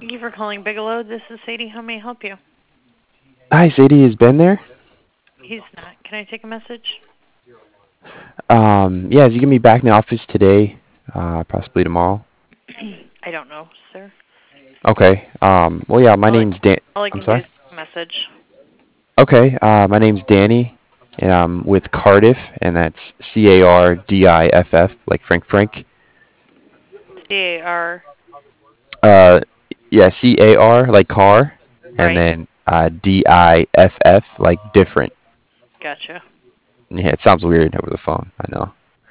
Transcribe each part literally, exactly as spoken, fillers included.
Thank you for calling Bigelow. This is Sadie. How may I help you? Hi, Sadie. Is Ben there? He's not. Can I take a message? Um, yeah, is he gonna be back in the office today? Uh, possibly tomorrow. I don't know, sir. Okay. Um, well, yeah, my All I, name's Dan. all I I'm can do sorry. is take a message. Okay. Uh, my name's Danny, and I'm with Cardiff, and that's C A R D I F F, like Frank Frank. C A R. Uh, yeah, C A R like car, and Right. then uh, D I F F like different. Gotcha. Yeah, it sounds weird over the phone. I know.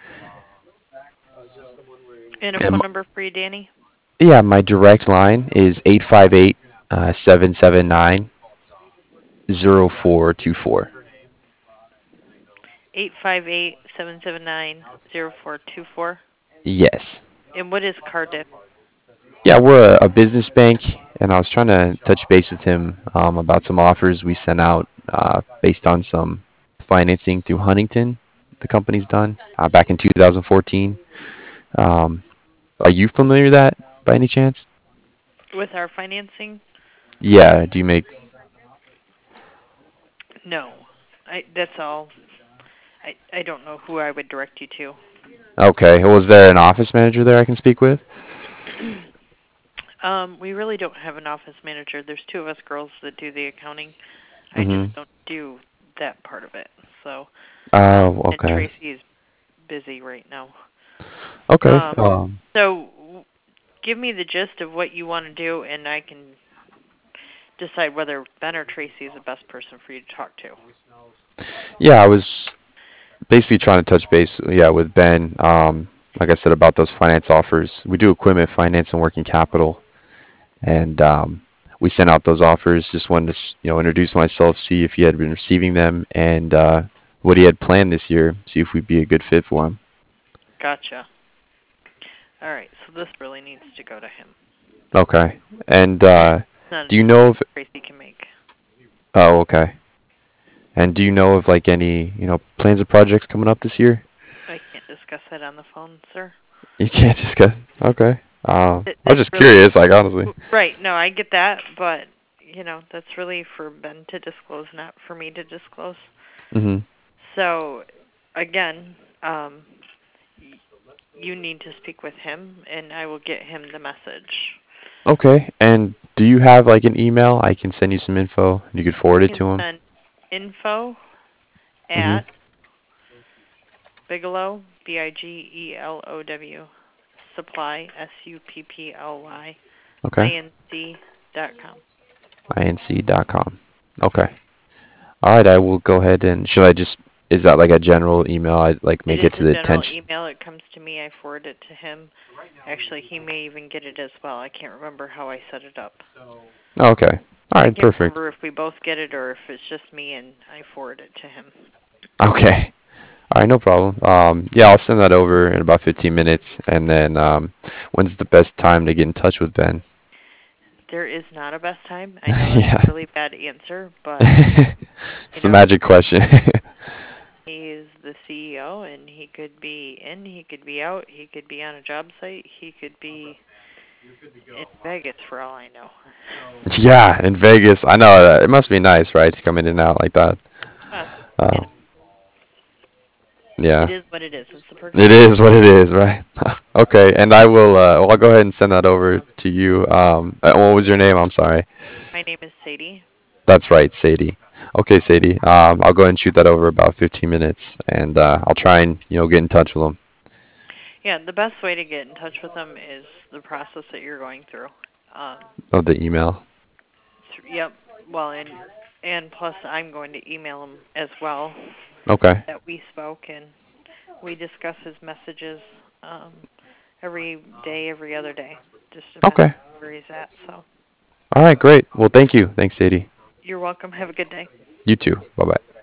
And a And phone m- number for you, Danny? yeah, my direct line is eight five eight uh seven seven nine zero four two four. Eight five eight seven seven nine zero four two four. Yes. And what is Cardiff? Yeah, we're a, a business bank, and I was trying to touch base with him um, about some offers we sent out uh, based on some financing through Huntington, the company's done uh, back in two thousand fourteen. Um, are you familiar with that by any chance? With our financing? Yeah. Do you make? No. I. That's all. I. I don't know who I would direct you Okay. Was there an office manager there I can speak with? to. Um, we really don't have an office manager. There's two of us girls that do the accounting. I just Mm-hmm. don't do that part of it. So, um, Oh, and okay. Tracy is busy right now. Okay. Um, Um, so w- give me the gist of what you want to do, and I can decide whether Ben or Tracy is the best person for you to talk to. yeah, I was basically trying to touch base, yeah, with Ben. Um, like I said about those finance offers, we do equipment finance and working capital, and um, we sent out those offers. Just wanted to, you know, introduce myself, see if he had been receiving them, and uh, what he had planned this year. See if we'd be a good fit for him. Gotcha. All right. So this really needs to go to him. Okay. And uh, It's not a do you decision know if? Tracy can make. Oh, okay. And do you know of like any, you know, plans or projects coming up this year? I can't discuss that on the phone, sir. You can't discuss. Okay. Um, Th- I was That's just really curious, like honestly. right. No, I get that, but you know, that's really for Ben to disclose, not for me to disclose. Mhm. So, again, um, y- you need to speak with him, and I will get him the message. Okay. And do you have like an email I can send you some info and you could You forward it can to him? send info Mhm. at Bigelow, B I G E L O W, supply, S U P P L Y, Okay. I N C dot com. inc dot com. Okay. All right, I will go ahead and should I just is that like a general email? I like It make is it to a the general attention. email. It comes to me. I forward it to him. Actually, he may even get it as well. I can't remember how I set it up. Oh, okay. All I right, can't perfect. remember if we both get it or if it's just me and I forward it to him. Okay. All right, no problem. Um, yeah, I'll send that over in about fifteen minutes, and then um, when's the best time to get in touch with Ben? There is not a best time. I know that's Yeah. a really bad answer, but you It's the know, magic question. he is the C E O and he could be in, he could be out, he could be on a job site, he could be in Vegas for all I know. Yeah, in Vegas. I know that. It must be nice, right, to come in and out like that. Uh, you Uh, know, it yeah. is what it is. It's the perks It of being. is what it is, right? Okay, and I will. Uh, well, I'll go ahead and send that over to you. Um, uh, what was your name? I'm sorry. My name is Sadie. That's right, Sadie. Okay, Sadie. Um, I'll go ahead and shoot that over about fifteen minutes, and uh, I'll try and you know get in touch with them. Yeah, the best way to get in touch with them is the process that you're going through. Um, Of the email. th- yep. Well, and and plus, I'm going to email him as well Okay. that we spoke and we discuss his messages um, every day, every other day. Just depends Okay. where he's at. So All right, great. Well, thank you. Thanks, Sadie. you're welcome. Have a good day. You too. Bye bye.